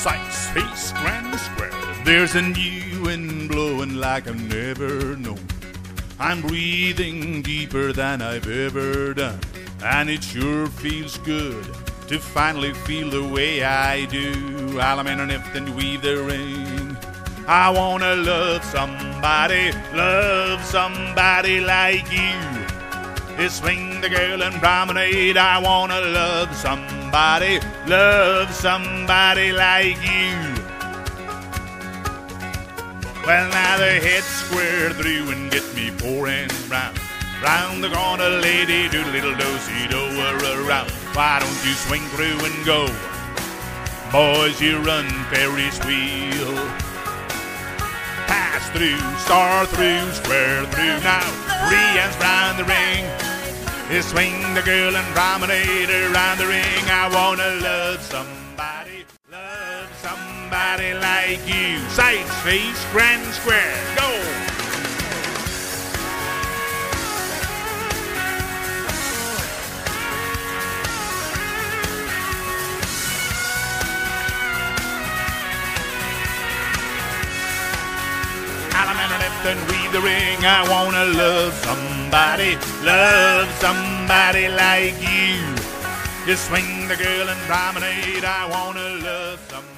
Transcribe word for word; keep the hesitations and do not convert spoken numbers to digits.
Sights, face, grand square. There's a new wind blowing like I've never known. I'm breathing deeper than I've ever done, and it sure feels good to finally feel the way I do. While I'm underneath and weave the ring, I wanna love somebody, love somebody like you. You swing the girl and promenade. I wanna love somebody, love somebody like you. Well, now the head square through and get me pouring round. Round the corner, lady, do a little do-si-do around. Why don't you swing through and go? Boys, you run Ferris wheel. Pass through, star through, square through. Now, three hands round the ring. You swing the girl and promenade around the ring. I wanna love somebody, love somebody like you. Sights, face, grand square, go! And weave the ring. I wanna love somebody, love somebody like you. You swing the girl and promenade. I wanna love somebody.